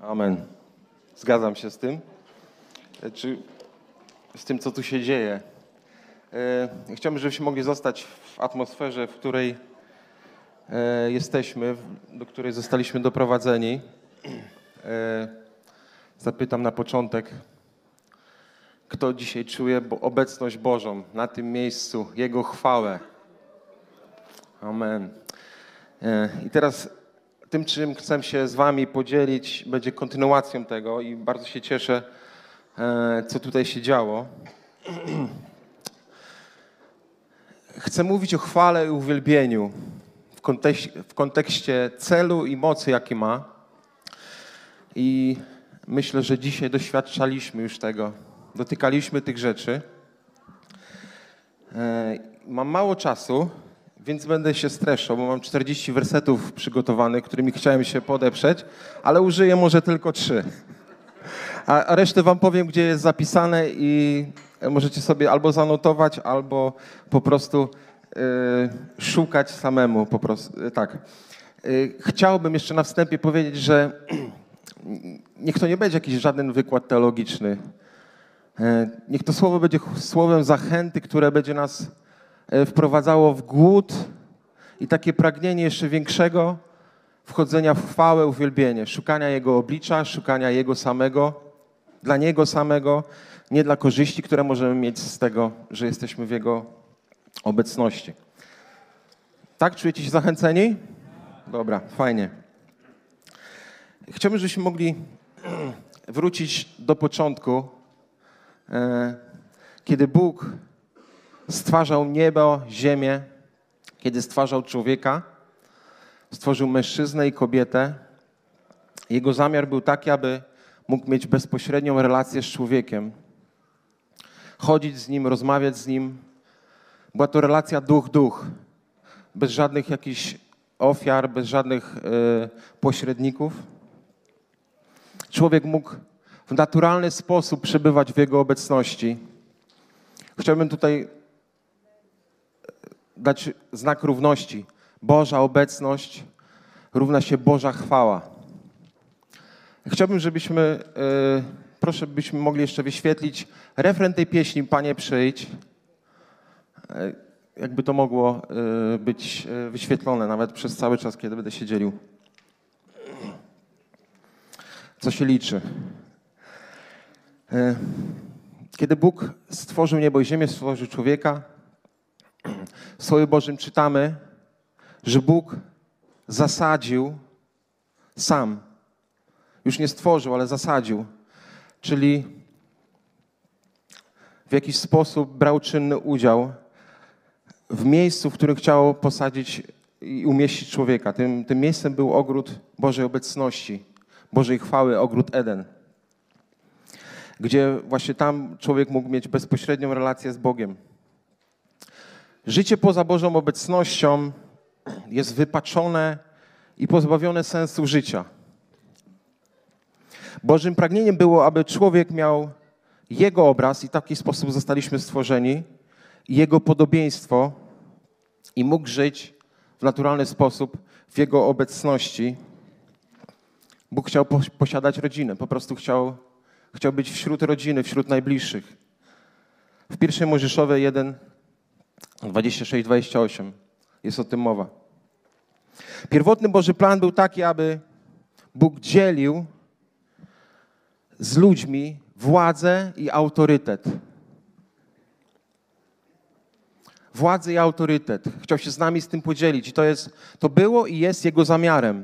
Amen. Zgadzam się z tym. Z tym, co tu się dzieje. Chciałbym, żebyśmy mogli zostać w atmosferze, w której jesteśmy, do której zostaliśmy doprowadzeni. Zapytam na początek, kto dzisiaj czuje obecność Bożą na tym miejscu, Jego chwałę. Amen. I teraz tym, czym chcę się z wami podzielić, będzie kontynuacją tego i bardzo się cieszę, co tutaj się działo. Chcę mówić o chwale i uwielbieniu w kontekście celu i mocy, jaki ma. I myślę, że dzisiaj doświadczaliśmy już tego. Dotykaliśmy tych rzeczy. Mam mało czasu, więc będę się streszczał, bo mam 40 wersetów przygotowanych, którymi chciałem się podeprzeć, ale użyję może tylko 3. A resztę wam powiem, gdzie jest zapisane i możecie sobie albo zanotować, albo po prostu szukać samemu. Po prostu, tak. Chciałbym jeszcze na wstępie powiedzieć, że niech to nie będzie jakiś żaden wykład teologiczny. Niech to słowo będzie słowem zachęty, które będzie nas wprowadzało w głód i takie pragnienie jeszcze większego wchodzenia w chwałę, uwielbienie, szukania Jego oblicza, szukania Jego samego, dla Niego samego, nie dla korzyści, które możemy mieć z tego, że jesteśmy w Jego obecności. Tak? Czujecie się zachęceni? Dobra, fajnie. Chciałbym, żebyśmy mogli wrócić do początku, kiedy Bóg stwarzał niebo, ziemię, kiedy stwarzał człowieka, stworzył mężczyznę i kobietę. Jego zamiar był taki, aby mógł mieć bezpośrednią relację z człowiekiem, chodzić z nim, rozmawiać z nim. Była to relacja duch-duch, bez żadnych jakichś ofiar, bez żadnych pośredników. Człowiek mógł w naturalny sposób przebywać w Jego obecności. Chciałbym tutaj dać znak równości. Boża obecność równa się Boża chwała. Chciałbym, żebyśmy, proszę, byśmy mogli jeszcze wyświetlić refren tej pieśni Panie przyjdź. Jakby to mogło być wyświetlone nawet przez cały czas, kiedy będę się dzielił. Co się liczy? Kiedy Bóg stworzył niebo i ziemię, stworzył człowieka, w Słowie Bożym czytamy, że Bóg zasadził sam. Już nie stworzył, ale zasadził. Czyli w jakiś sposób brał czynny udział w miejscu, w którym chciał posadzić i umieścić człowieka. Tym miejscem był ogród Bożej obecności, Bożej chwały, ogród Eden, gdzie właśnie tam człowiek mógł mieć bezpośrednią relację z Bogiem. Życie poza Bożą obecnością jest wypaczone i pozbawione sensu życia. Bożym pragnieniem było, aby człowiek miał Jego obraz i w taki sposób zostaliśmy stworzeni, Jego podobieństwo i mógł żyć w naturalny sposób w Jego obecności. Bóg chciał posiadać rodzinę, po prostu chciał być wśród rodziny, wśród najbliższych. W 1 Mojżeszowej 1, 26-28 jest o tym mowa. Pierwotny Boży plan był taki, aby Bóg dzielił z ludźmi władzę i autorytet. Władzę i autorytet. Chciał się z nami z tym podzielić. I to było i jest Jego zamiarem.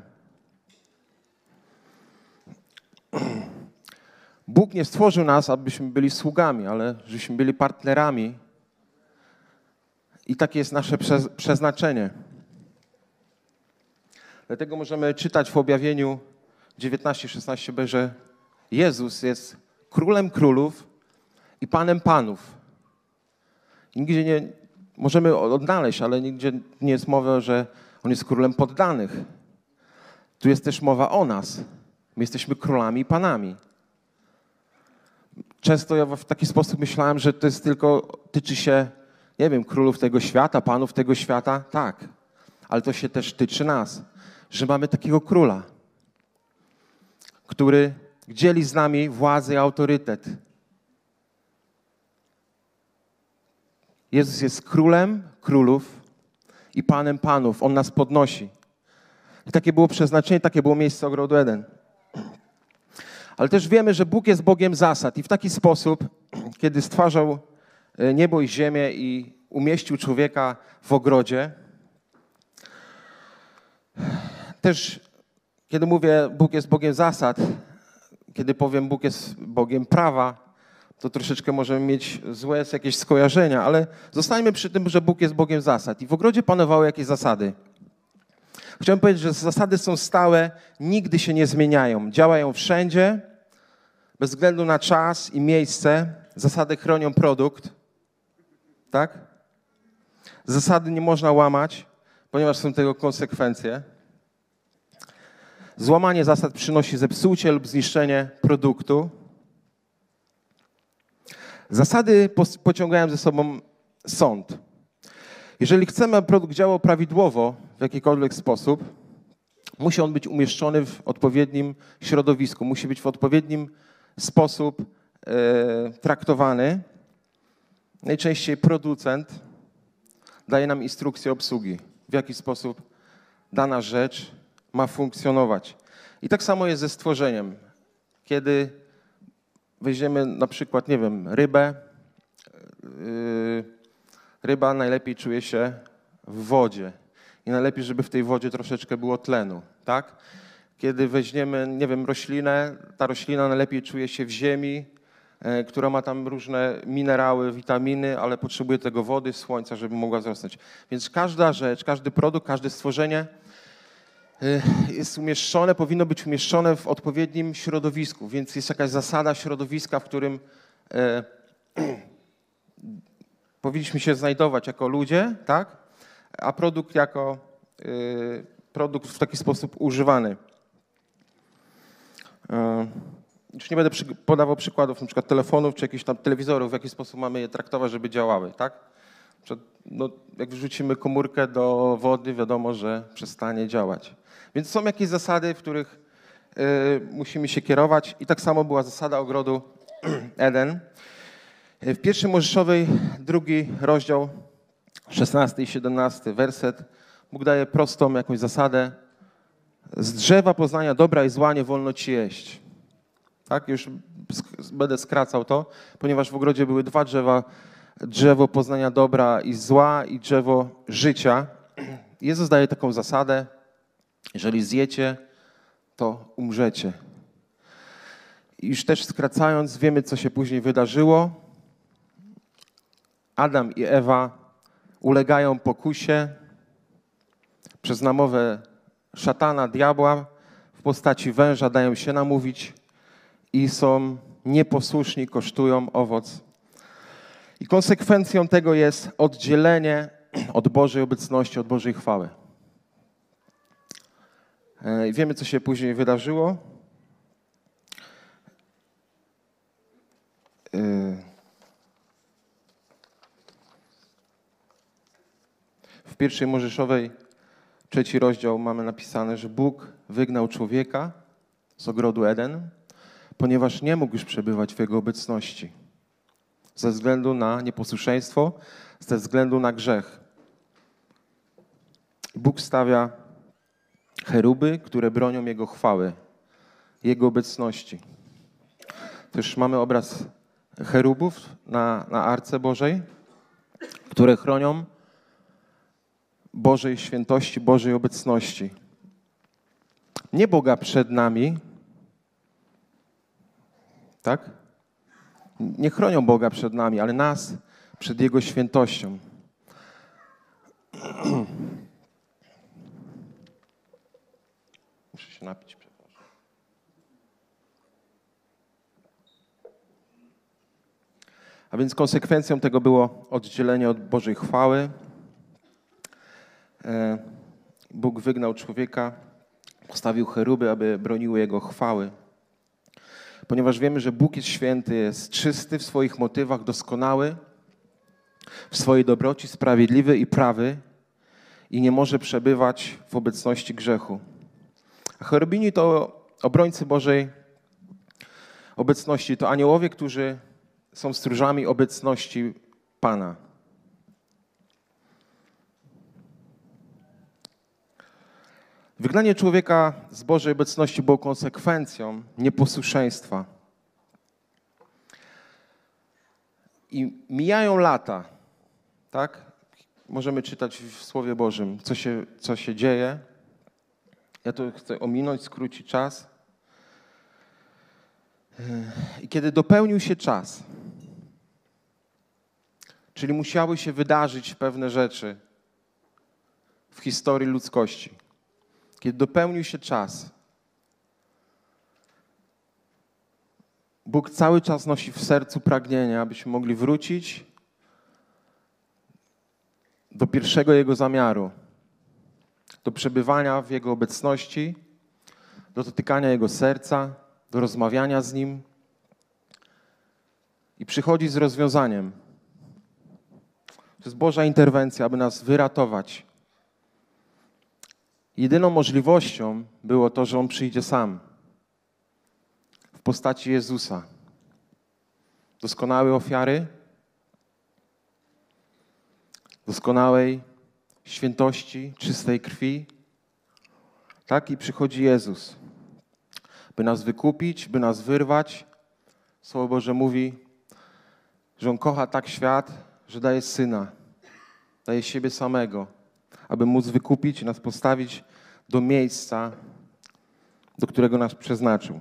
Bóg nie stworzył nas, abyśmy byli sługami, ale żebyśmy byli partnerami. I takie jest nasze przeznaczenie. Dlatego możemy czytać w Objawieniu 19:16b, że Jezus jest Królem Królów i Panem Panów. Nigdzie nie możemy odnaleźć, ale nigdzie nie jest mowa, że On jest Królem poddanych. Tu jest też mowa o nas. My jesteśmy królami i panami. Często ja w taki sposób myślałem, że to jest tylko, tyczy się, nie wiem, królów tego świata, panów tego świata. Tak, ale to się też tyczy nas, że mamy takiego króla. który dzieli z nami władzę i autorytet. Jezus jest królem królów i panem panów. On nas podnosi. I takie było przeznaczenie, takie było miejsce ogrodu Eden. Ale też wiemy, że Bóg jest Bogiem zasad i w taki sposób, kiedy stwarzał niebo i ziemię i umieścił człowieka w ogrodzie, też kiedy mówię Bóg jest Bogiem zasad, kiedy powiem Bóg jest Bogiem prawa, to troszeczkę możemy mieć złe jakieś skojarzenia, ale zostańmy przy tym, że Bóg jest Bogiem zasad. I w ogrodzie panowały jakieś zasady. Chciałem powiedzieć, że zasady są stałe, nigdy się nie zmieniają. Działają wszędzie, bez względu na czas i miejsce. Zasady chronią produkt. Tak? Zasady nie można łamać, ponieważ są tego konsekwencje. Złamanie zasad przynosi zepsucie lub zniszczenie produktu. Zasady pociągają ze sobą sąd. Jeżeli chcemy, aby produkt działał prawidłowo w jakikolwiek sposób, musi on być umieszczony w odpowiednim środowisku, musi być w odpowiednim sposób traktowany. Najczęściej producent daje nam instrukcję obsługi, w jaki sposób dana rzecz ma funkcjonować. I tak samo jest ze stworzeniem. Kiedy weźmiemy na przykład, nie wiem, rybę, ryba najlepiej czuje się w wodzie i najlepiej, żeby w tej wodzie troszeczkę było tlenu, tak? Kiedy weźmiemy, nie wiem, roślinę, ta roślina najlepiej czuje się w ziemi, która ma tam różne minerały, witaminy, ale potrzebuje tego wody, słońca, żeby mogła wzrosnąć. Więc każda rzecz, każdy produkt, każde stworzenie jest umieszczone, powinno być umieszczone w odpowiednim środowisku, więc jest jakaś zasada środowiska, w którym powinniśmy się znajdować jako ludzie, tak? A produkt jako produkt w taki sposób używany. Już nie będę podawał przykładów na przykład telefonów czy jakichś tam telewizorów, w jaki sposób mamy je traktować, żeby działały, tak? No, jak wrzucimy komórkę do wody, wiadomo, że przestanie działać. Więc są jakieś zasady, w których musimy się kierować i tak samo była zasada ogrodu Eden. W pierwszej Mojżeszowej, 2 rozdział, 16 i 17 werset, Bóg daje prostą jakąś zasadę. Z drzewa poznania dobra i zła nie wolno ci jeść. Tak, już będę skracał to, ponieważ w ogrodzie były 2 drzewa. Drzewo poznania dobra i zła i drzewo życia. Jezus daje taką zasadę, jeżeli zjecie, to umrzecie. I już też skracając, wiemy, co się później wydarzyło. Adam i Ewa ulegają pokusie przez namowę szatana, diabła w postaci węża, dają się namówić i są nieposłuszni, kosztują owoc. I konsekwencją tego jest oddzielenie od Bożej obecności, od Bożej chwały. I wiemy, co się później wydarzyło. W pierwszej Mojżeszowej, 3 rozdział mamy napisane, że Bóg wygnał człowieka z ogrodu Eden, ponieważ nie mógł już przebywać w jego obecności. Ze względu na nieposłuszeństwo, ze względu na grzech. Bóg stawia cheruby, które bronią Jego chwały, Jego obecności. Też mamy obraz cherubów na Arce Bożej, które chronią Bożej świętości, Bożej obecności. Nie Boga przed nami, tak? Nie chronią Boga przed nami, ale nas przed Jego świętością. Muszę się napić, przepraszam. A więc konsekwencją tego było oddzielenie od Bożej chwały. Bóg wygnał człowieka, postawił cheruby, aby broniły Jego chwały. Ponieważ wiemy, że Bóg jest święty, jest czysty w swoich motywach, doskonały, w swojej dobroci, sprawiedliwy i prawy i nie może przebywać w obecności grzechu. A cherubini to obrońcy Bożej obecności. To aniołowie, którzy są stróżami obecności Pana. Wygnanie człowieka z Bożej obecności było konsekwencją nieposłuszeństwa. I mijają lata, tak? Możemy czytać w Słowie Bożym, co się dzieje. Ja to chcę ominąć, skrócić czas. I kiedy dopełnił się czas, czyli musiały się wydarzyć pewne rzeczy w historii ludzkości. Kiedy dopełnił się czas, Bóg cały czas nosi w sercu pragnienie, abyśmy mogli wrócić do pierwszego Jego zamiaru, do przebywania w Jego obecności, do dotykania Jego serca, do rozmawiania z Nim i przychodzi z rozwiązaniem. To jest Boża interwencja, aby nas wyratować. Jedyną możliwością było to, że On przyjdzie sam w postaci Jezusa. Doskonałej ofiary, doskonałej świętości, czystej krwi. Tak i przychodzi Jezus, by nas wykupić, by nas wyrwać. Słowo Boże mówi, że On kocha tak świat, że daje Syna, daje siebie samego, aby móc wykupić i nas postawić do miejsca, do którego nas przeznaczył.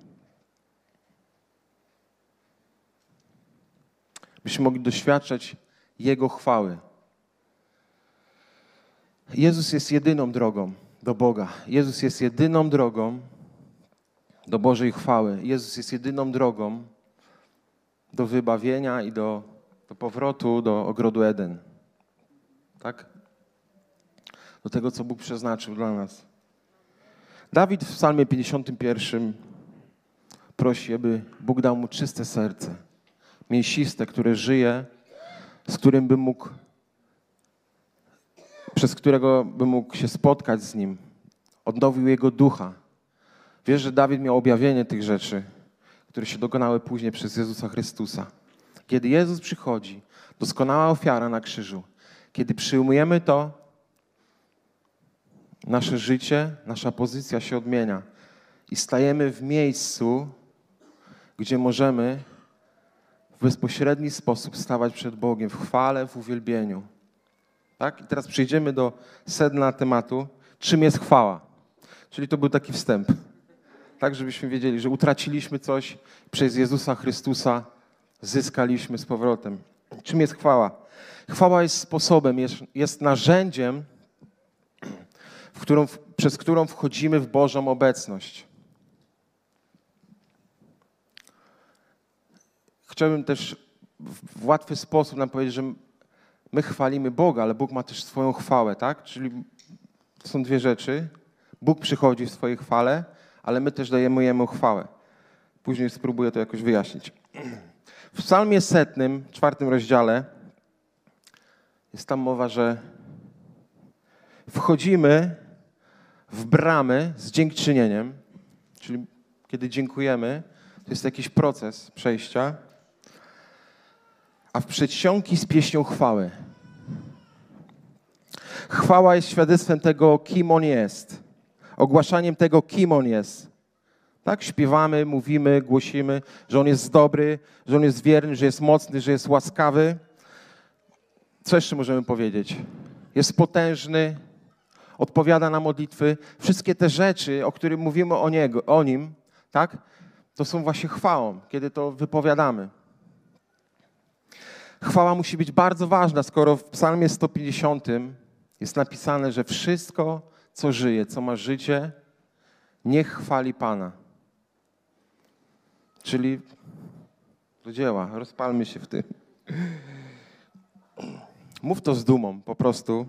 Byśmy mogli doświadczać Jego chwały. Jezus jest jedyną drogą do Boga. Jezus jest jedyną drogą do Bożej chwały. Jezus jest jedyną drogą do wybawienia i do powrotu do ogrodu Eden. Tak? Do tego, co Bóg przeznaczył dla nas. Dawid w psalmie 51 prosi, aby Bóg dał mu czyste serce, mięsiste, które żyje, z którym by mógł, przez którego by mógł się spotkać z Nim. Odnowił jego ducha. Wiesz, że Dawid miał objawienie tych rzeczy, które się dokonały później przez Jezusa Chrystusa. Kiedy Jezus przychodzi, doskonała ofiara na krzyżu, kiedy przyjmujemy to, nasze życie, nasza pozycja się odmienia i stajemy w miejscu, gdzie możemy w bezpośredni sposób stawać przed Bogiem w chwale, w uwielbieniu. Tak? I teraz przejdziemy do sedna tematu, czym jest chwała. Czyli to był taki wstęp. Tak, żebyśmy wiedzieli, że utraciliśmy coś, przez Jezusa Chrystusa zyskaliśmy z powrotem. Czym jest chwała? Chwała jest sposobem, jest narzędziem, przez którą wchodzimy w Bożą obecność. Chciałbym też w łatwy sposób nam powiedzieć, że my chwalimy Boga, ale Bóg ma też swoją chwałę, tak? Czyli to są dwie rzeczy. Bóg przychodzi w swojej chwale, ale my też dajemy Jemu chwałę. Później spróbuję to jakoś wyjaśnić. W psalmie 100, 4 rozdziale, jest tam mowa, że wchodzimy w bramy z dziękczynieniem, czyli kiedy dziękujemy, to jest jakiś proces przejścia, a w przedsionki z pieśnią chwały. Chwała jest świadectwem tego, kim On jest. Ogłaszaniem tego, kim On jest. Tak? Śpiewamy, mówimy, głosimy, że On jest dobry, że On jest wierny, że jest mocny, że jest łaskawy. Co jeszcze możemy powiedzieć? Jest potężny, odpowiada na modlitwy. Wszystkie te rzeczy, o których mówimy o Nim, tak? To są właśnie chwałą, kiedy to wypowiadamy. Chwała musi być bardzo ważna, skoro w psalmie 150 jest napisane, że wszystko, co żyje, co ma życie, niech chwali Pana. Czyli do dzieła, rozpalmy się w tym. Mów to z dumą po prostu.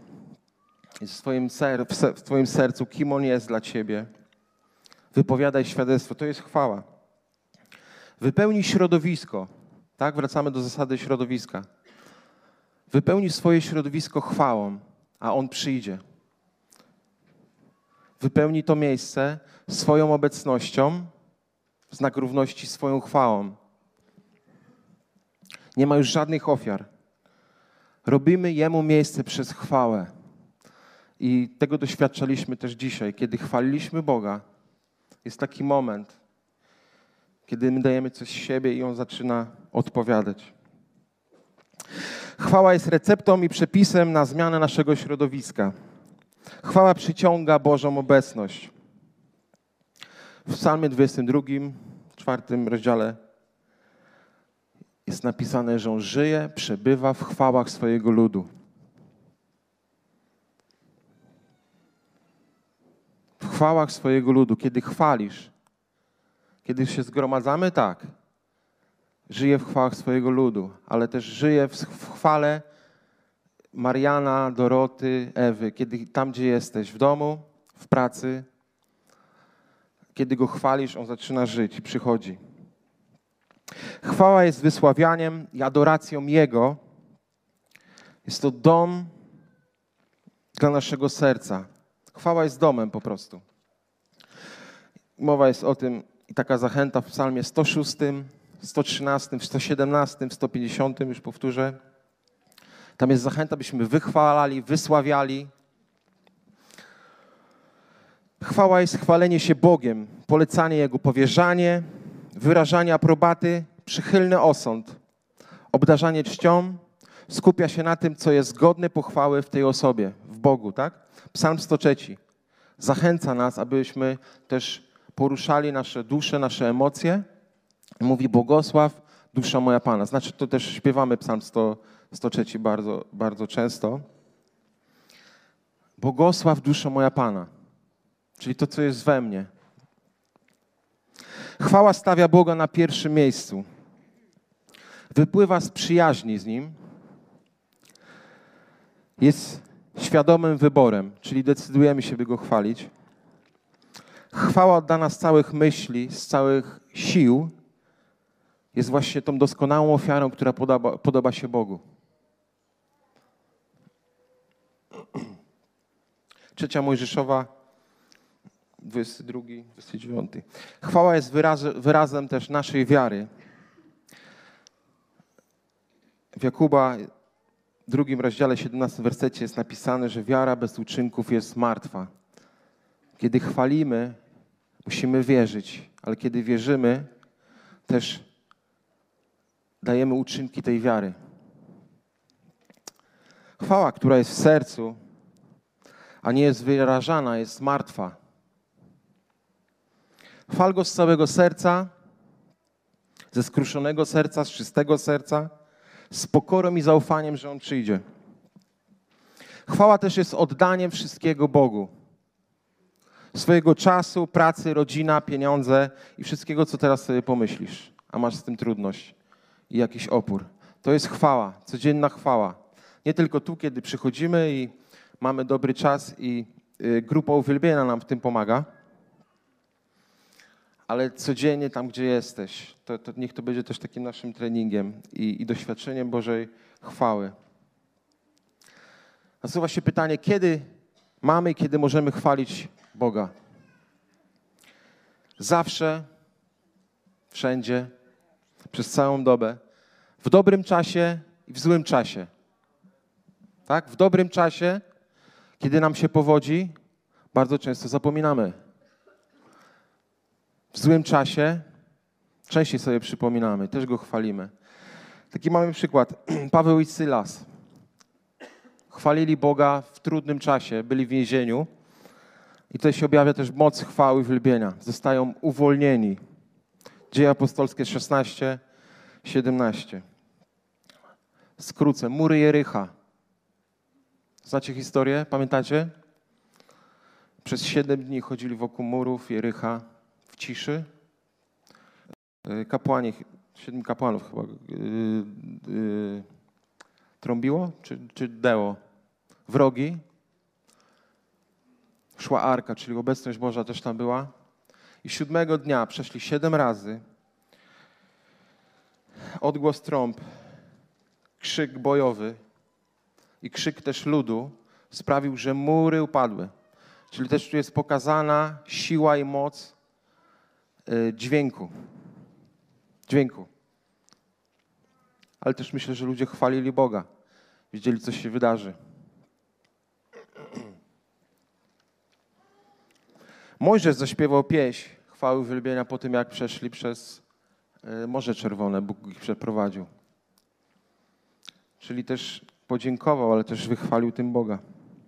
W Twoim sercu, kim On jest dla Ciebie. Wypowiadaj świadectwo, to jest chwała. Wypełnij środowisko. Tak, wracamy do zasady środowiska. Wypełnij swoje środowisko chwałą, a On przyjdzie. Wypełnij to miejsce swoją obecnością, w znak równości swoją chwałą. Nie ma już żadnych ofiar. Robimy Jemu miejsce przez chwałę. I tego doświadczaliśmy też dzisiaj. Kiedy chwaliliśmy Boga, jest taki moment, kiedy my dajemy coś z siebie i On zaczyna odpowiadać. Chwała jest receptą i przepisem na zmianę naszego środowiska. Chwała przyciąga Bożą obecność. W Psalmie 22, 4 rozdziale jest napisane, że On żyje, przebywa w chwałach swojego ludu. W chwałach swojego ludu. Kiedy chwalisz, kiedy się zgromadzamy, tak, żyje w chwałach swojego ludu, ale też żyje w chwale Mariana, Doroty, Ewy. Kiedy tam, gdzie jesteś, w domu, w pracy, kiedy Go chwalisz, On zaczyna żyć i przychodzi. Chwała jest wysławianiem i adoracją Jego. Jest to dom dla naszego serca. Chwała jest domem po prostu. Mowa jest o tym i taka zachęta w psalmie 106, 113, 117, 150, już powtórzę. Tam jest zachęta, byśmy wychwalali, wysławiali. Chwała jest chwalenie się Bogiem, polecanie Jego powierzanie, wyrażanie aprobaty, przychylny osąd, obdarzanie czcią, skupia się na tym, co jest godne pochwały w tej osobie, w Bogu, tak? Psalm 103 zachęca nas, abyśmy też poruszali nasze dusze, nasze emocje. Mówi: błogosław dusza moja Pana. Znaczy, to też śpiewamy Psalm 103 bardzo, bardzo często. Błogosław dusza moja Pana. Czyli to, co jest we mnie. Chwała stawia Boga na pierwszym miejscu. Wypływa z przyjaźni z Nim. Jest świadomym wyborem, czyli decydujemy się, by Go chwalić. Chwała oddana z całych myśli, z całych sił jest właśnie tą doskonałą ofiarą, która podoba się Bogu. 3 Mojżeszowa, 22, 29. Chwała jest wyrazem też naszej wiary. W Jakuba, 2 rozdziale, 17 wersecie jest napisane, że wiara bez uczynków jest martwa. Kiedy chwalimy, musimy wierzyć, ale kiedy wierzymy, też dajemy uczynki tej wiary. Chwała, która jest w sercu, a nie jest wyrażana, jest martwa. Chwal Go z całego serca, ze skruszonego serca, z czystego serca, z pokorą i zaufaniem, że On przyjdzie. Chwała też jest oddaniem wszystkiego Bogu. Swojego czasu, pracy, rodzina, pieniądze i wszystkiego, co teraz sobie pomyślisz, a masz z tym trudność i jakiś opór. To jest chwała, codzienna chwała. Nie tylko tu, kiedy przychodzimy i mamy dobry czas i grupa uwielbienia nam w tym pomaga, ale codziennie tam, gdzie jesteś, to niech to będzie też takim naszym treningiem i doświadczeniem Bożej chwały. Nasuwa się pytanie, kiedy mamy i kiedy możemy chwalić Boga? Zawsze, wszędzie, przez całą dobę, w dobrym czasie i w złym czasie. Tak? W dobrym czasie, kiedy nam się powodzi, bardzo często zapominamy. W złym czasie częściej sobie przypominamy, też Go chwalimy. Taki mamy przykład. Paweł i Sylas chwalili Boga w trudnym czasie, byli w więzieniu i tutaj się objawia też moc chwały i uwielbienia. Zostają uwolnieni. Dzieje apostolskie 16, 17. Skrócę. Mury Jericha. Znacie historię? Pamiętacie? Przez 7 dni chodzili wokół murów Jericha w ciszy. Kapłani, 7 kapłanów chyba trąbiło czy deło. Wrogi. Szła arka, czyli obecność Boża też tam była. I 7 dnia przeszli 7 razy. Odgłos trąb, krzyk bojowy i krzyk też ludu sprawił, że mury upadły. Czyli też tu jest pokazana siła i moc dźwięku. Ale też myślę, że ludzie chwalili Boga. Wiedzieli, co się wydarzy. Mojżesz zaśpiewał pieśń chwały uwielbienia po tym, jak przeszli przez Morze Czerwone. Bóg ich przeprowadził. Czyli też podziękował, ale też wychwalił tym Boga.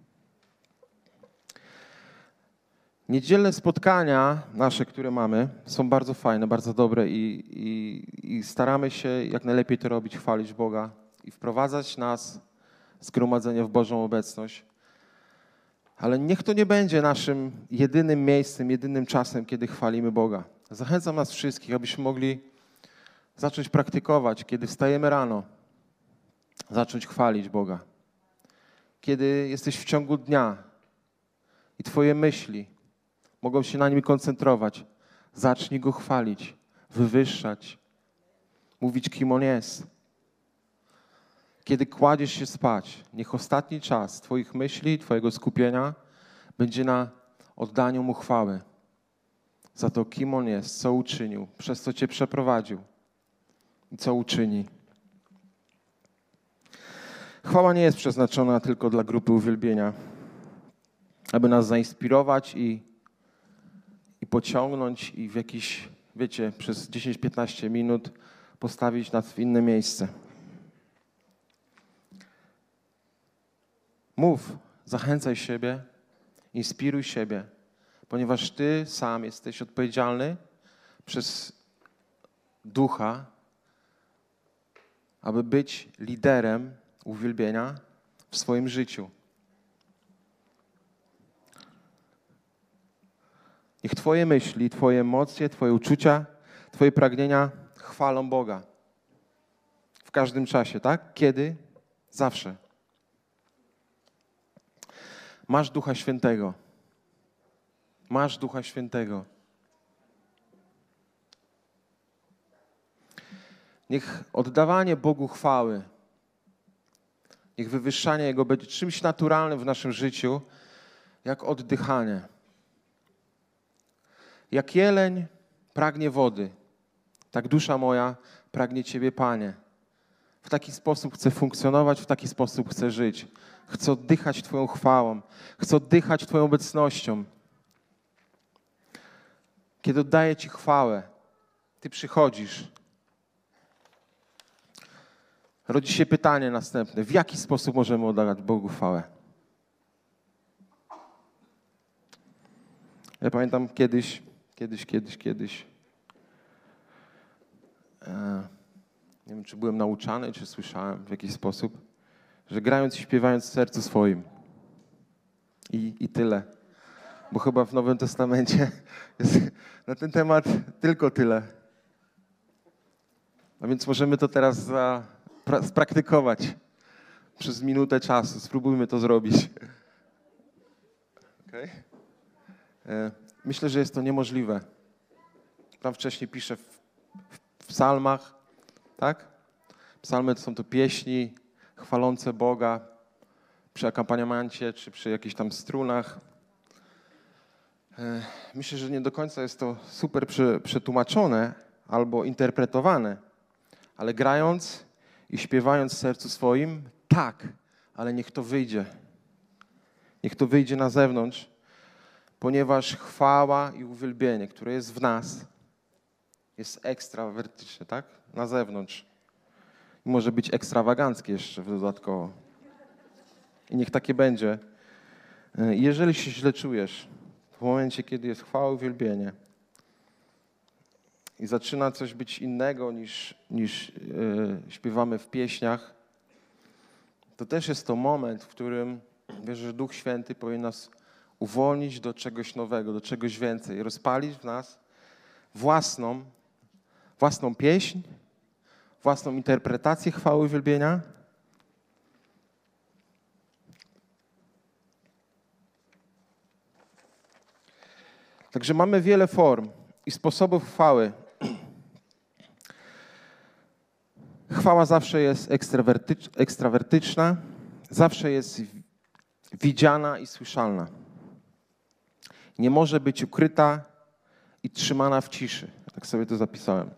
Niedzielne spotkania nasze, które mamy, są bardzo fajne, bardzo dobre i staramy się jak najlepiej to robić, chwalić Boga i wprowadzać nas, zgromadzenie w Bożą obecność. Ale niech to nie będzie naszym jedynym miejscem, jedynym czasem, kiedy chwalimy Boga. Zachęcam nas wszystkich, abyśmy mogli zacząć praktykować, kiedy wstajemy rano, zacząć chwalić Boga. Kiedy jesteś w ciągu dnia i twoje myśli mogą się na nim koncentrować, zacznij Go chwalić, wywyższać, mówić, kim On jest. Kiedy kładziesz się spać, niech ostatni czas twoich myśli, twojego skupienia będzie na oddaniu Mu chwały za to, kim On jest, co uczynił, przez co cię przeprowadził i co uczyni. Chwała nie jest przeznaczona tylko dla grupy uwielbienia, aby nas zainspirować i pociągnąć i w jakiś, wiecie, przez 10-15 minut postawić nas w inne miejsce. Mów, zachęcaj siebie, inspiruj siebie, ponieważ Ty sam jesteś odpowiedzialny przez Ducha, aby być liderem uwielbienia w swoim życiu. Niech Twoje myśli, Twoje emocje, Twoje uczucia, Twoje pragnienia chwalą Boga. W każdym czasie, tak? Kiedy? Zawsze. Masz Ducha Świętego. Masz Ducha Świętego. Niech oddawanie Bogu chwały, niech wywyższanie Jego będzie czymś naturalnym w naszym życiu, jak oddychanie. Jak jeleń pragnie wody, tak dusza moja pragnie Ciebie, Panie. W taki sposób chcę funkcjonować, w taki sposób chcę żyć. Chcę oddychać Twoją chwałą, chcę oddychać Twoją obecnością. Kiedy oddaję Ci chwałę, Ty przychodzisz. Rodzi się pytanie następne. W jaki sposób możemy oddawać Bogu chwałę? Ja pamiętam kiedyś, nie wiem, czy byłem nauczany, czy słyszałem w jakiś sposób, że grając i śpiewając w sercu swoim. I tyle. Bo chyba w Nowym Testamencie jest na ten temat tylko tyle. A więc możemy to teraz spraktykować przez minutę czasu. Spróbujmy to zrobić. Okay? Myślę, że jest to niemożliwe. Tam wcześniej piszę w psalmach, tak? Psalmy to są to pieśni chwalące Boga przy akompaniamencie czy przy jakichś tam strunach. Myślę, że nie do końca jest to super przetłumaczone albo interpretowane, ale grając i śpiewając w sercu swoim, tak, ale niech to wyjdzie. Niech to wyjdzie na zewnątrz, ponieważ chwała i uwielbienie, które jest w nas, jest ekstrawertyczne, tak? Na zewnątrz. I może być ekstrawaganckie jeszcze dodatkowo. I niech takie będzie. Jeżeli się źle czujesz, w momencie, kiedy jest chwała i uwielbienie i zaczyna coś być innego niż śpiewamy w pieśniach, to też jest to moment, w którym wierzę, że Duch Święty powinien nas uwolnić do czegoś nowego, do czegoś więcej, rozpalić w nas własną pieśń, własną interpretację chwały i uwielbienia. Także mamy wiele form i sposobów chwały. Chwała zawsze jest ekstrawertyczna, zawsze jest widziana i słyszalna. Nie może być ukryta i trzymana w ciszy. Tak sobie to zapisałem.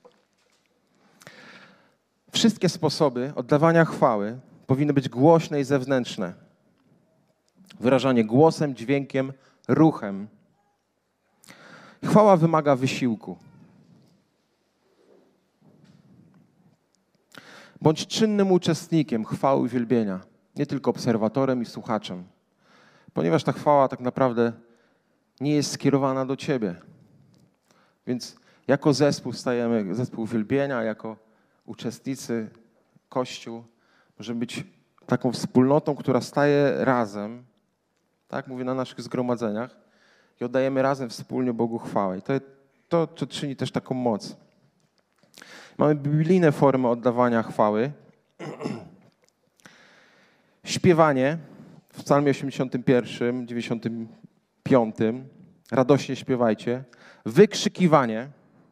Wszystkie sposoby oddawania chwały powinny być głośne i zewnętrzne. Wyrażanie głosem, dźwiękiem, ruchem. Chwała wymaga wysiłku. Bądź czynnym uczestnikiem chwały i uwielbienia, nie tylko obserwatorem i słuchaczem. Ponieważ ta chwała tak naprawdę nie jest skierowana do ciebie. Więc jako zespół stajemy, zespół uwielbienia, jako uczestnicy Kościół, może być taką wspólnotą, która staje razem, tak mówię na naszych zgromadzeniach, i oddajemy razem wspólnie Bogu chwałę. I to czyni też taką moc. Mamy biblijne formy oddawania chwały. Śpiewanie w psalmie 81, 95, radośnie śpiewajcie. Wykrzykiwanie,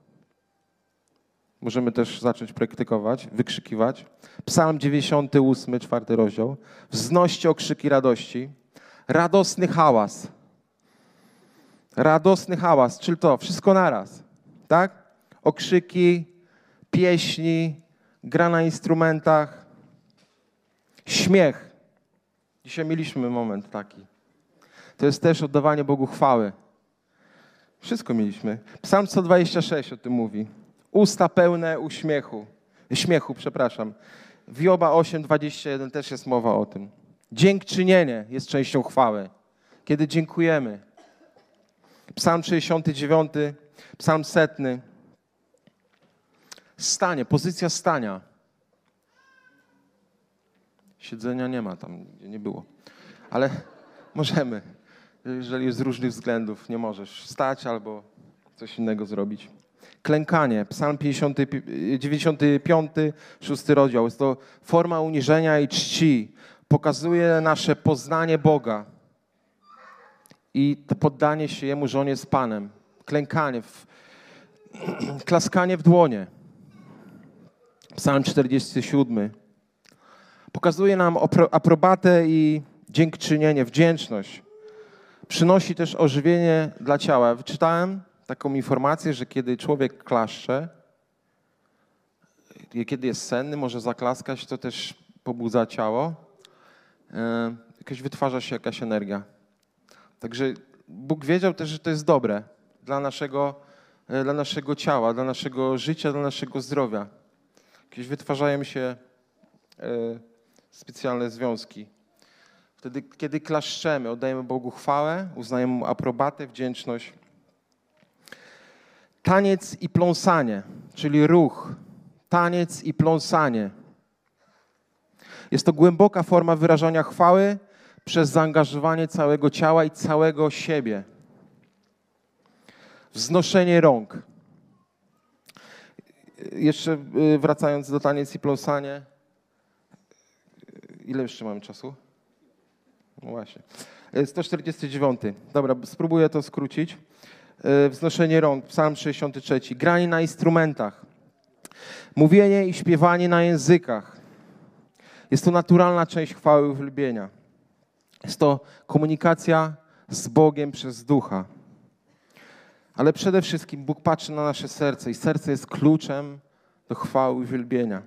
możemy też zacząć praktykować, wykrzykiwać. Psalm 98, 4 rozdział. Wznoście okrzyki radości. Radosny hałas. Radosny hałas, czyli to wszystko naraz, tak? Okrzyki, pieśni, gra na instrumentach, śmiech. Dzisiaj mieliśmy moment taki. To jest też oddawanie Bogu chwały. Wszystko mieliśmy. Psalm 126 o tym mówi. Usta pełne śmiechu. W Joba 8:21 też jest mowa o tym. Dziękczynienie jest częścią chwały. Kiedy dziękujemy. Psalm 69, Psalm 100. Stanie, pozycja stania. Siedzenia nie ma tam, nie było. Ale możemy, jeżeli z różnych względów nie możesz stać albo coś innego zrobić. Klękanie, Psalm 95, 6 rozdział. Jest to forma uniżenia i czci. Pokazuje nasze poznanie Boga i to poddanie się Jemu, że On jest Panem. Klękanie, klaskanie w dłonie. Psalm 47. Pokazuje nam aprobatę i dziękczynienie, wdzięczność. Przynosi też ożywienie dla ciała. Wyczytałem taką informację, że kiedy człowiek klaszcze, kiedy jest senny, może zaklaskać, to też pobudza ciało. Wytwarza się jakaś energia. Także Bóg wiedział też, że to jest dobre dla naszego ciała, dla naszego życia, dla naszego zdrowia. Wytwarzają się specjalne związki. Wtedy, kiedy klaszczemy, oddajemy Bogu chwałę, uznajemy Mu aprobatę, wdzięczność. Taniec i pląsanie, czyli ruch. Taniec i pląsanie. Jest to głęboka forma wyrażania chwały przez zaangażowanie całego ciała i całego siebie. Wznoszenie rąk. Jeszcze wracając do taniec i pląsanie. Ile jeszcze mamy czasu? No właśnie. 149. Dobra, spróbuję to skrócić. Wznoszenie rąk, Psalm 63. Granie na instrumentach. Mówienie i śpiewanie na językach. Jest to naturalna część chwały i uwielbienia. Jest to komunikacja z Bogiem przez Ducha. Ale przede wszystkim Bóg patrzy na nasze serce i serce jest kluczem do chwały i uwielbienia.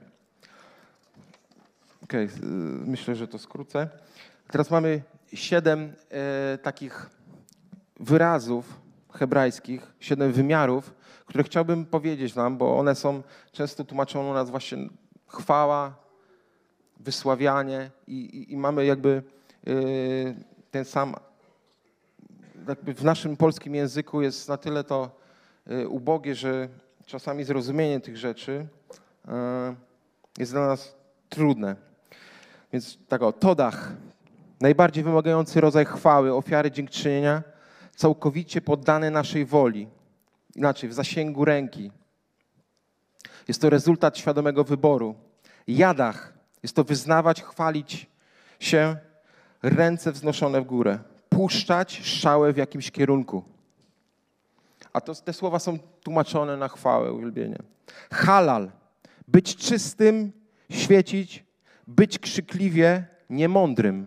Okej, myślę, że to skrócę. Teraz mamy 7 takich wyrazów hebrajskich, 7 wymiarów, które chciałbym powiedzieć nam, bo one są często tłumaczone u nas właśnie chwała, wysławianie i mamy jakby ten sam, jakby w naszym polskim języku jest na tyle to ubogie, że czasami zrozumienie tych rzeczy jest dla nas trudne. Więc tak todach, najbardziej wymagający rodzaj chwały, ofiary dziękczynienia, całkowicie poddany naszej woli, inaczej w zasięgu ręki. Jest to rezultat świadomego wyboru. Jadach, jest to wyznawać, chwalić się, ręce wznoszone w górę, puszczać strzałę w jakimś kierunku. A te słowa są tłumaczone na chwałę, uwielbienie. Halal, być czystym, świecić, być krzykliwie niemądrym.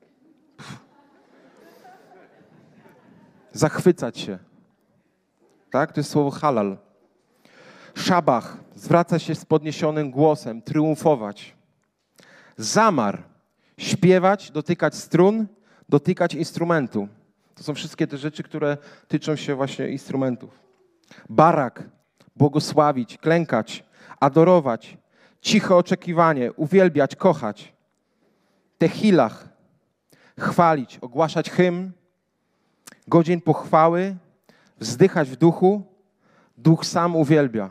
Zachwycać się. Tak? To jest słowo halal. Szabach, zwraca się z podniesionym głosem, triumfować. Zamar, śpiewać, dotykać strun, dotykać instrumentu. To są wszystkie te rzeczy, które tyczą się właśnie instrumentów. Barak, błogosławić, klękać, adorować, ciche oczekiwanie, uwielbiać, kochać. Tehilach, chwalić, ogłaszać hymn, godzin pochwały, wzdychać w duchu, duch sam uwielbia.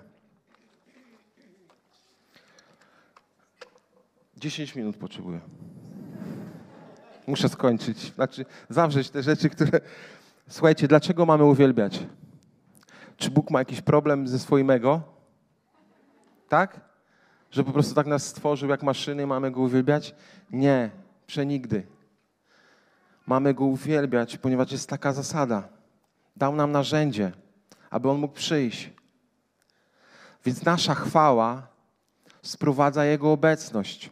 10 minut potrzebuję. Muszę skończyć. Znaczy zawrzeć te rzeczy, które... Słuchajcie, dlaczego mamy uwielbiać? Czy Bóg ma jakiś problem ze swoim ego? Tak? Że po prostu tak nas stworzył jak maszyny, mamy Go uwielbiać? Nie, przenigdy. Mamy Go uwielbiać, ponieważ jest taka zasada. Dał nam narzędzie, aby On mógł przyjść. Więc nasza chwała sprowadza Jego obecność.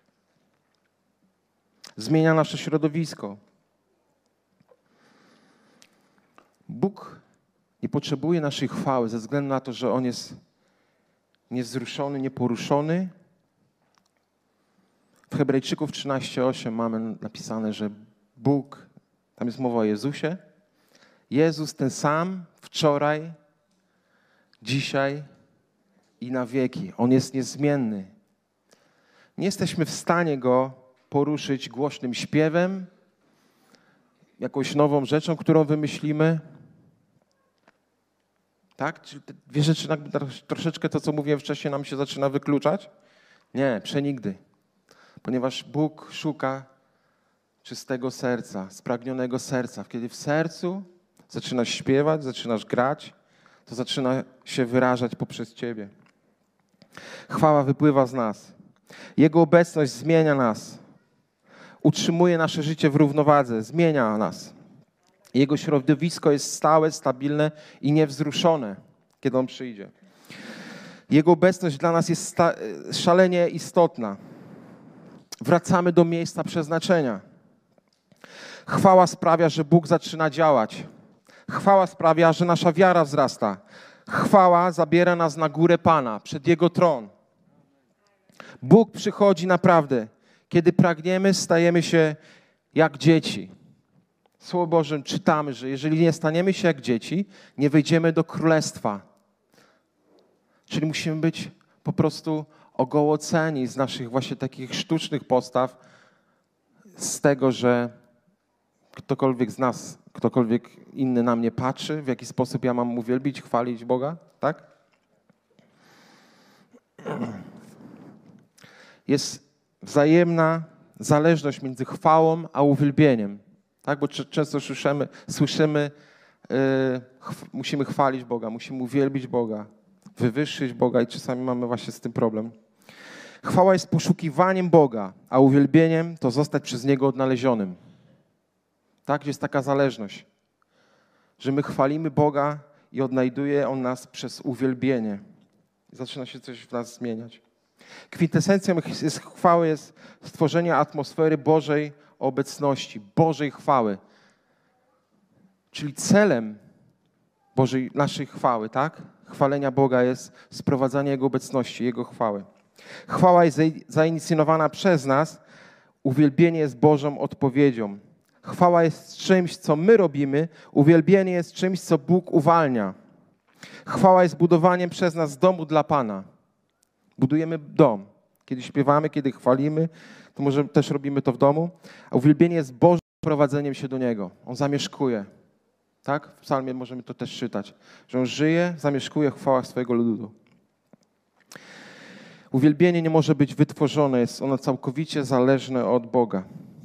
Zmienia nasze środowisko. Bóg nie potrzebuje naszej chwały ze względu na to, że On jest niewzruszony, nieporuszony. W Hebrajczyków 13:8 mamy napisane, że Bóg, tam jest mowa o Jezusie, Jezus ten sam wczoraj, dzisiaj i na wieki. On jest niezmienny. Nie jesteśmy w stanie Go poruszyć głośnym śpiewem, jakąś nową rzeczą, którą wymyślimy. Tak? Czy te dwie rzeczy, troszeczkę to, co mówiłem wcześniej, nam się zaczyna wykluczać? Nie, przenigdy. Ponieważ Bóg szuka czystego serca, spragnionego serca. Kiedy w sercu zaczynasz śpiewać, zaczynasz grać, to zaczyna się wyrażać poprzez Ciebie. Chwała wypływa z nas. Jego obecność zmienia nas. Utrzymuje nasze życie w równowadze, zmienia nas. Jego środowisko jest stałe, stabilne i niewzruszone, kiedy On przyjdzie. Jego obecność dla nas jest szalenie istotna. Wracamy do miejsca przeznaczenia. Chwała sprawia, że Bóg zaczyna działać. Chwała sprawia, że nasza wiara wzrasta. Chwała zabiera nas na górę Pana, przed Jego tron. Bóg przychodzi naprawdę. Kiedy pragniemy, stajemy się jak dzieci. W Słowie Bożym czytamy, że jeżeli nie staniemy się jak dzieci, nie wejdziemy do królestwa. Czyli musimy być po prostu ogołoceni z naszych właśnie takich sztucznych postaw, z tego, że ktokolwiek z nas, ktokolwiek inny na mnie patrzy, w jaki sposób ja mam uwielbić, chwalić Boga, tak? Jest wzajemna zależność między chwałą a uwielbieniem. Tak? Bo często słyszymy musimy chwalić Boga, musimy uwielbić Boga, wywyższyć Boga i czasami mamy właśnie z tym problem. Chwała jest poszukiwaniem Boga, a uwielbieniem to zostać przez Niego odnalezionym. Tak? Jest taka zależność, że my chwalimy Boga i odnajduje On nas przez uwielbienie. Zaczyna się coś w nas zmieniać. Kwintesencją chwały jest stworzenie atmosfery Bożej obecności, Bożej chwały. Czyli celem naszej chwały, tak? Chwalenia Boga jest sprowadzanie Jego obecności, Jego chwały. Chwała jest zainicjowana przez nas, uwielbienie jest Bożą odpowiedzią. Chwała jest czymś, co my robimy, uwielbienie jest czymś, co Bóg uwalnia. Chwała jest budowaniem przez nas domu dla Pana. Budujemy dom. Kiedy śpiewamy, kiedy chwalimy, to może też robimy to w domu. A uwielbienie jest Bożym prowadzeniem się do Niego. On zamieszkuje. Tak? W psalmie możemy to też czytać. Że On żyje, zamieszkuje w chwałach swojego ludu. Uwielbienie nie może być wytworzone. Jest ono całkowicie zależne od Boga.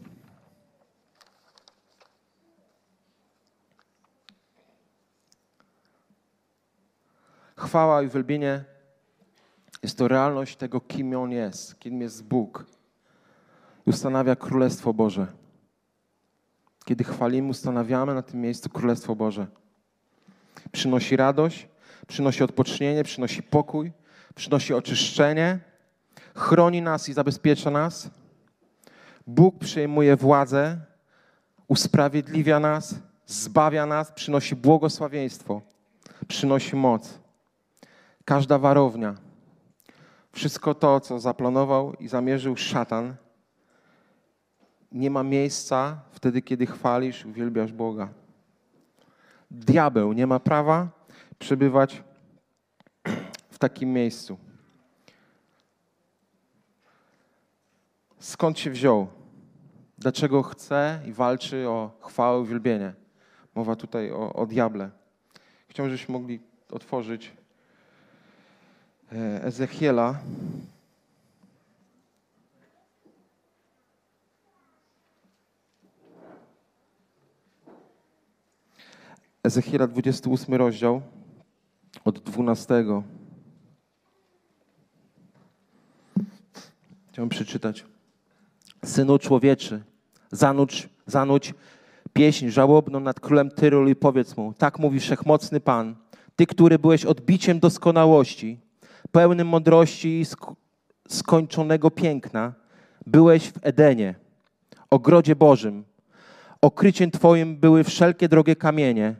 Chwała i uwielbienie jest to realność tego, kim On jest, kim jest Bóg. I ustanawia Królestwo Boże. Kiedy chwalimy, ustanawiamy na tym miejscu Królestwo Boże. Przynosi radość, przynosi odpocznienie, przynosi pokój, przynosi oczyszczenie, chroni nas i zabezpiecza nas. Bóg przejmuje władzę, usprawiedliwia nas, zbawia nas, przynosi błogosławieństwo. przynosi moc. Każda warownia, wszystko to, co zaplanował i zamierzył szatan, nie ma miejsca wtedy, kiedy chwalisz, uwielbiasz Boga. Diabeł nie ma prawa przebywać w takim miejscu. Skąd się wziął? Dlaczego chce i walczy o chwałę, uwielbienie? Mowa tutaj o diable. Chciałbym, żebyśmy mogli otworzyć Ezechiela. Ezechiela 28 rozdział od 12. Chciałbym przeczytać. Synu człowieczy, zanudź pieśń żałobną nad królem Tyru i powiedz mu, tak mówi wszechmocny Pan, ty, który byłeś odbiciem doskonałości, pełnym mądrości i skończonego piękna, byłeś w Edenie, ogrodzie Bożym. Okryciem twoim były wszelkie drogie kamienie,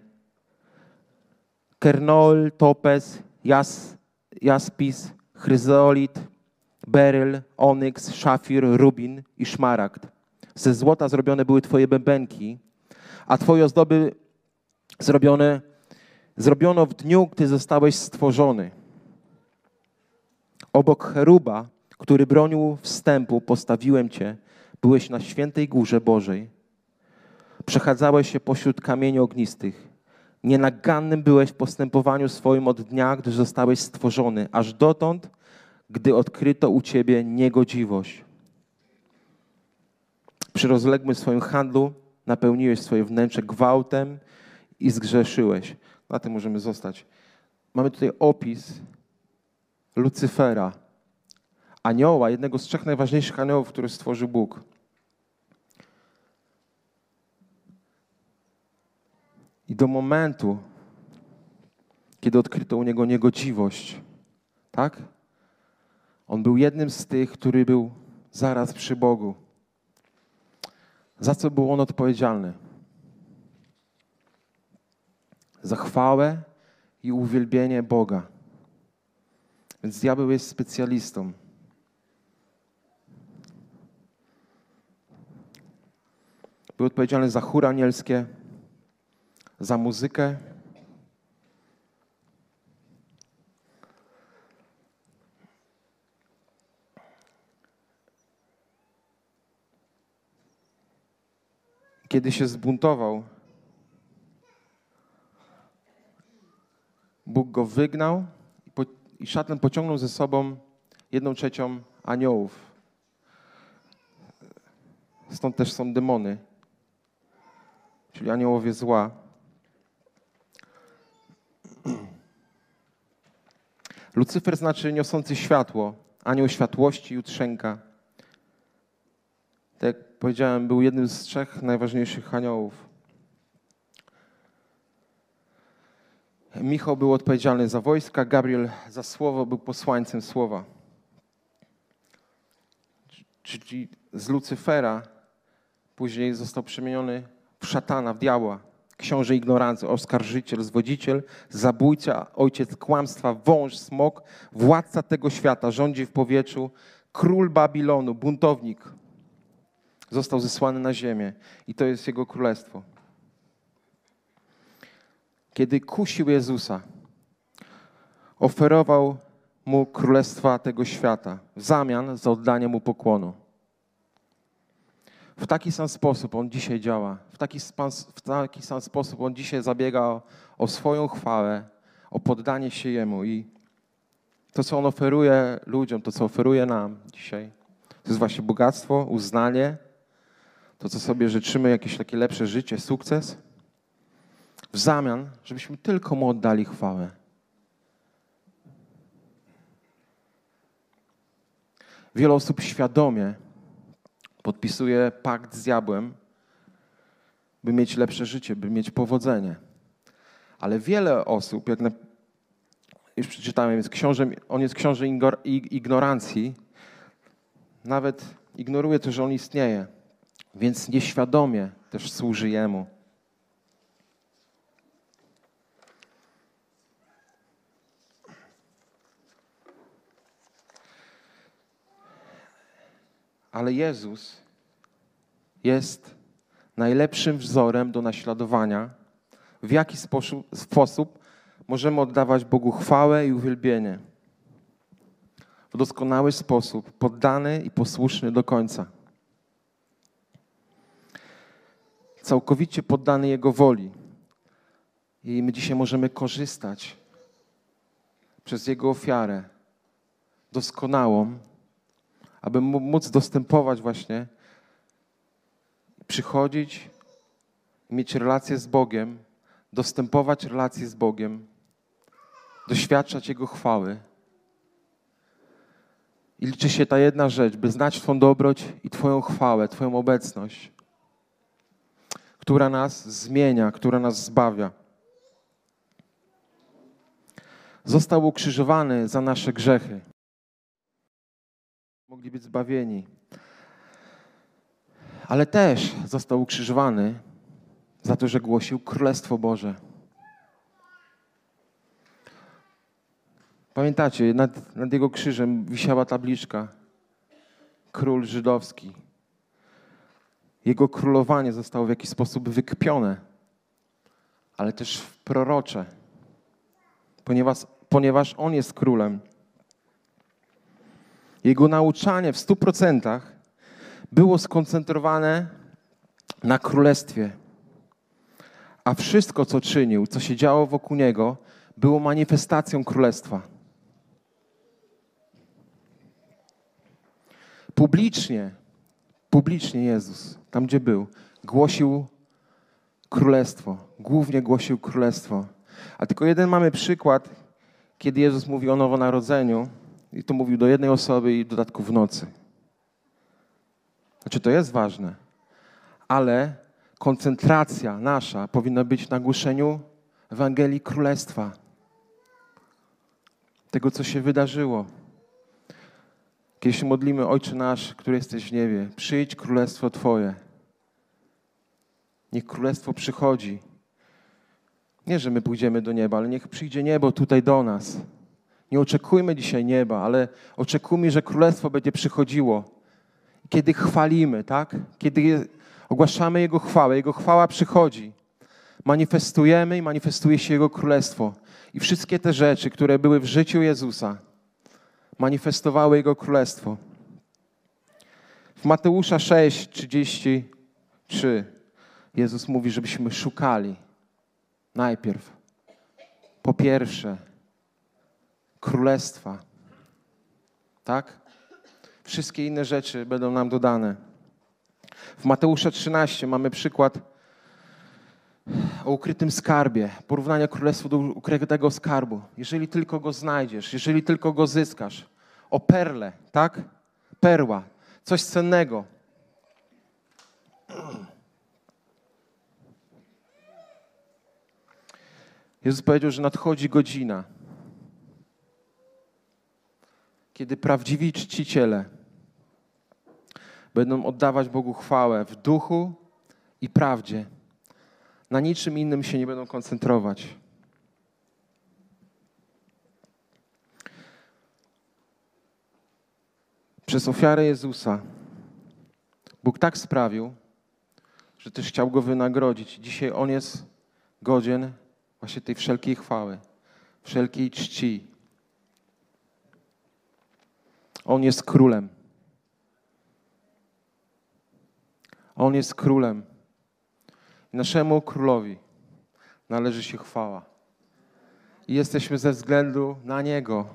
kernol, topez, jaspis, chryzolit, beryl, onyks, szafir, rubin i szmaragd. Ze złota zrobione były twoje bębenki, a twoje ozdoby zrobiono w dniu, gdy zostałeś stworzony. Obok cheruba, który bronił wstępu, postawiłem cię. Byłeś na świętej górze Bożej. Przechadzałeś się pośród kamieni ognistych. Nienagannym byłeś w postępowaniu swoim od dnia, gdy zostałeś stworzony, aż dotąd, gdy odkryto u ciebie niegodziwość. Przy rozległym swoim handlu napełniłeś swoje wnętrze gwałtem i zgrzeszyłeś. Na tym możemy zostać. Mamy tutaj opis Lucyfera, anioła, jednego z trzech najważniejszych aniołów, który stworzył Bóg. I do momentu, kiedy odkryto u niego niegodziwość, tak? On był jednym z tych, który był zaraz przy Bogu. Za co był on odpowiedzialny? Za chwałę i uwielbienie Boga. Więc diabeł jest specjalistą. Był odpowiedzialny za chóry anielskie, za muzykę. Kiedy się zbuntował, Bóg go wygnał i szatan pociągnął ze sobą 1/3 aniołów. Stąd też są demony, czyli aniołowie zła. Lucyfer znaczy niosący światło, anioł światłości i jutrzenka. Tak jak powiedziałem, był jednym z trzech najważniejszych aniołów. Michał był odpowiedzialny za wojska, Gabriel za słowo, był posłańcem słowa. Czyli z Lucyfera później został przemieniony w szatana, w diabła. Książę ignorancji, oskarżyciel, zwodziciel, zabójca, ojciec kłamstwa, wąż, smok, władca tego świata, rządzi w powietrzu, król Babilonu, buntownik. Został zesłany na ziemię i to jest jego królestwo. Kiedy kusił Jezusa, oferował mu królestwa tego świata w zamian za oddanie mu pokłonu. W taki sam sposób on dzisiaj działa. W taki sam sposób on dzisiaj zabiega o swoją chwałę, o poddanie się Jemu. I to, co on oferuje ludziom, to, co oferuje nam dzisiaj, to jest właśnie bogactwo, uznanie, to, co sobie życzymy, jakieś takie lepsze życie, sukces, w zamian, żebyśmy tylko Mu oddali chwałę. Wiele osób świadomie podpisuje pakt z diabłem, by mieć lepsze życie, by mieć powodzenie. Ale wiele osób, jak już przeczytałem, on jest książę ignorancji, nawet ignoruje to, że on istnieje, więc nieświadomie też służy Jemu. Ale Jezus jest najlepszym wzorem do naśladowania, w jaki sposób możemy oddawać Bogu chwałę i uwielbienie. W doskonały sposób, poddany i posłuszny do końca. Całkowicie poddany Jego woli. I my dzisiaj możemy korzystać przez Jego ofiarę doskonałą, aby móc dostępować właśnie, przychodzić, mieć relacje z Bogiem, dostępować relacje z Bogiem, doświadczać Jego chwały. I liczy się ta jedna rzecz, by znać Twą dobroć i Twoją chwałę, Twoją obecność, która nas zmienia, która nas zbawia. Został ukrzyżowany za nasze grzechy. Mogli być zbawieni. Ale też został ukrzyżowany za to, że głosił Królestwo Boże. Pamiętacie, nad Jego krzyżem wisiała tabliczka Król Żydowski. Jego królowanie zostało w jakiś sposób wykpione, ale też prorocze, ponieważ On jest królem. Jego nauczanie w 100% było skoncentrowane na królestwie, a wszystko, co czynił, co się działo wokół Niego, było manifestacją królestwa. Publicznie Jezus, tam gdzie był, głosił królestwo. Głównie głosił królestwo. A tylko jeden mamy przykład, kiedy Jezus mówi o nowonarodzeniu i to mówił do jednej osoby i w dodatku w nocy. Znaczy to jest ważne, ale koncentracja nasza powinna być na głoszeniu Ewangelii Królestwa. Tego, co się wydarzyło. Kiedy się modlimy, Ojcze nasz, który jesteś w niebie, przyjdź królestwo Twoje. Niech królestwo przychodzi. Nie, że my pójdziemy do nieba, ale niech przyjdzie niebo tutaj do nas. Nie oczekujmy dzisiaj nieba, ale oczekujmy, że królestwo będzie przychodziło. Kiedy chwalimy, tak? Kiedy ogłaszamy Jego chwałę, Jego chwała przychodzi. Manifestujemy i manifestuje się Jego królestwo. I wszystkie te rzeczy, które były w życiu Jezusa, manifestowały Jego królestwo. W Mateusza 6:33 Jezus mówi, żebyśmy szukali najpierw, po pierwsze, królestwa. Tak? Wszystkie inne rzeczy będą nam dodane. W Mateusza 13 mamy przykład o ukrytym skarbie. Porównanie królestwa do ukrytego skarbu. Jeżeli tylko go znajdziesz, jeżeli tylko go zyskasz. O perle, tak? Perła. Coś cennego. Jezus powiedział, że nadchodzi godzina, kiedy prawdziwi czciciele będą oddawać Bogu chwałę w duchu i prawdzie. Na niczym innym się nie będą koncentrować. Przez ofiarę Jezusa Bóg tak sprawił, że też chciał Go wynagrodzić. Dzisiaj On jest godzien właśnie tej wszelkiej chwały, wszelkiej czci. On jest królem. On jest królem. Naszemu królowi należy się chwała. I jesteśmy ze względu na Niego,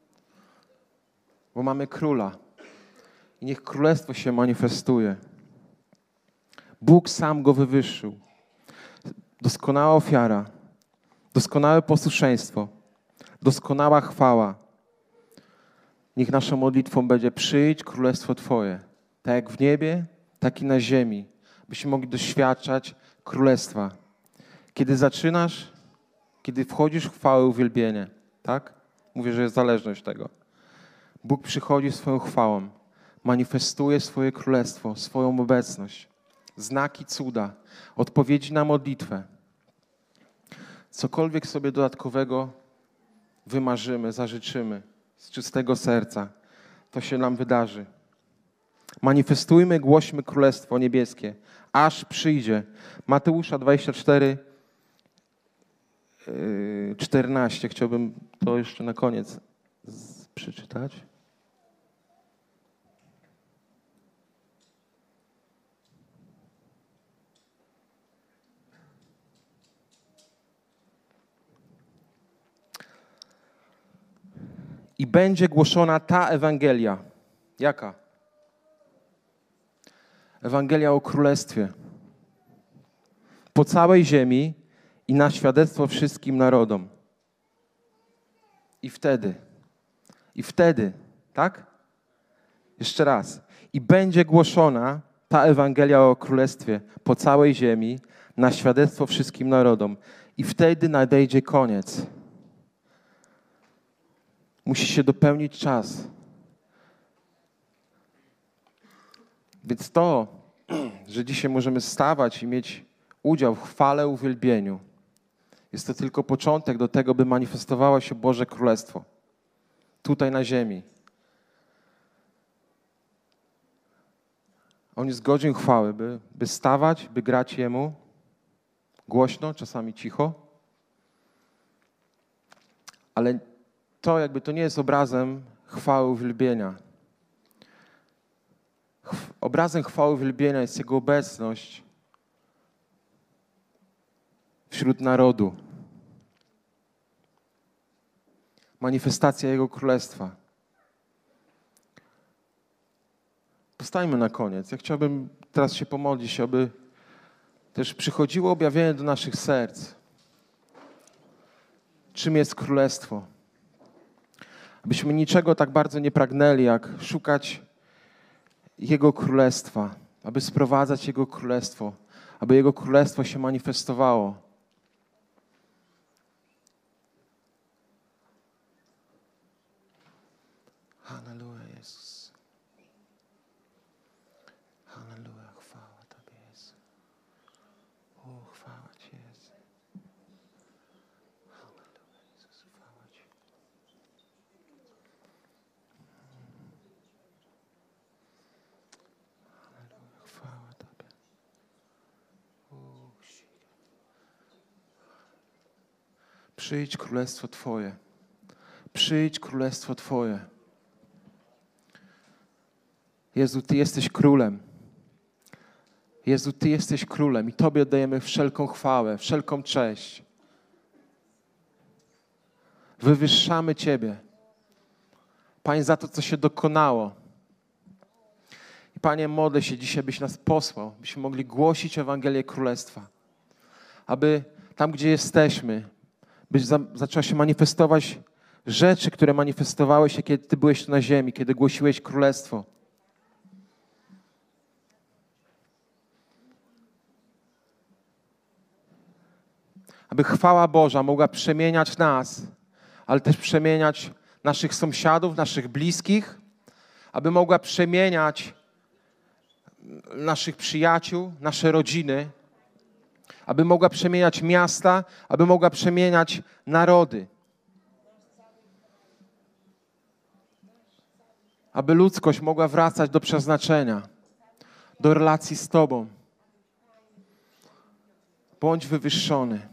bo mamy króla. I niech królestwo się manifestuje. Bóg sam Go wywyższył. Doskonała ofiara, doskonałe posłuszeństwo, doskonała chwała. Niech naszą modlitwą będzie: przyjdź królestwo Twoje, tak jak w niebie, tak i na ziemi, byśmy mogli doświadczać królestwa. Kiedy zaczynasz, kiedy wchodzisz w chwałę, uwielbienie, tak? Mówię, że jest zależność tego. Bóg przychodzi swoją chwałą, manifestuje swoje królestwo, swoją obecność, znaki, cuda, odpowiedzi na modlitwę. Cokolwiek sobie dodatkowego wymarzymy, zażyczymy z czystego serca, to się nam wydarzy. Manifestujmy, głośmy Królestwo Niebieskie, aż przyjdzie. Mateusza 24, 14. Chciałbym to jeszcze na koniec przeczytać. I będzie głoszona ta Ewangelia. Jaka? Ewangelia o Królestwie. Po całej ziemi i na świadectwo wszystkim narodom. I wtedy, tak? Jeszcze raz. I będzie głoszona ta Ewangelia o Królestwie po całej ziemi na świadectwo wszystkim narodom. I wtedy nadejdzie koniec. Musi się dopełnić czas. Więc to, że dzisiaj możemy stawać i mieć udział w chwale, uwielbieniu, jest to tylko początek do tego, by manifestowało się Boże Królestwo. Tutaj na ziemi. On jest godzien chwały, by stawać, by grać Jemu głośno, czasami cicho. Ale to nie jest obrazem chwały, uwielbienia. Obrazem chwały, uwielbienia jest Jego obecność wśród narodu. Manifestacja Jego Królestwa. Postańmy na koniec. Ja chciałbym teraz się pomodlić, aby też przychodziło objawienie do naszych serc. Czym jest Królestwo? Abyśmy niczego tak bardzo nie pragnęli, jak szukać Jego Królestwa, aby sprowadzać Jego Królestwo, aby Jego Królestwo się manifestowało. Halleluja, Jezus. Halleluja, chwała Tobie, Jezu. O, chwała Ci, Jezu. Halleluja, Jezus, chwała Ci. Halleluja, chwała Tobie. Przyjdź Królestwo Twoje. Przyjdź Królestwo Twoje. Jezu, Ty jesteś Królem. Jezu, Ty jesteś Królem i Tobie oddajemy wszelką chwałę, wszelką cześć. Wywyższamy Ciebie, Panie, za to, co się dokonało. I Panie, modlę się dzisiaj, byś nas posłał, byśmy mogli głosić Ewangelię Królestwa. Aby tam, gdzie jesteśmy, byś zaczęła się manifestować rzeczy, które manifestowały się, kiedy Ty byłeś tu na ziemi, kiedy głosiłeś Królestwo. Aby chwała Boża mogła przemieniać nas, ale też przemieniać naszych sąsiadów, naszych bliskich, aby mogła przemieniać naszych przyjaciół, nasze rodziny, aby mogła przemieniać miasta, aby mogła przemieniać narody. Aby ludzkość mogła wracać do przeznaczenia, do relacji z Tobą. Bądź wywyższony.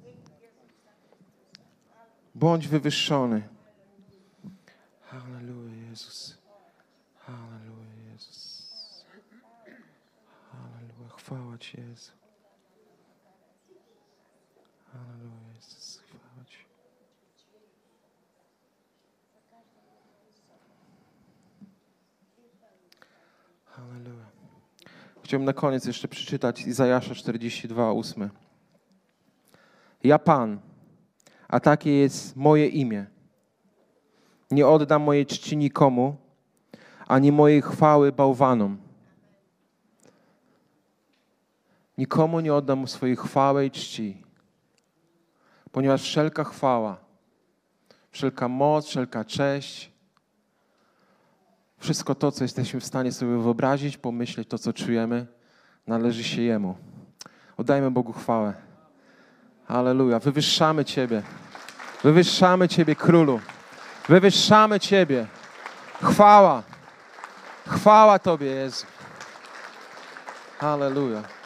Bądź wywyższony. Halleluja, Jezus. Halleluja, Jezus. Halleluja, chwała Ci, Jezu. Halleluja, Jezus, chwała Ci. Halleluja. Chciałbym na koniec jeszcze przeczytać Izajasza 42:8. Ja Pan, a takie jest moje imię. Nie oddam mojej czci nikomu, ani mojej chwały bałwanom. Nikomu nie oddam swojej chwały i czci, ponieważ wszelka chwała, wszelka moc, wszelka cześć, wszystko to, co jesteśmy w stanie sobie wyobrazić, pomyśleć, to, co czujemy, należy się Jemu. Oddajmy Bogu chwałę. Halleluja. Wywyższamy Ciebie. Wywyższamy Ciebie, Królu. Wywyższamy Ciebie. Chwała. Chwała Tobie, Jezu. Halleluja.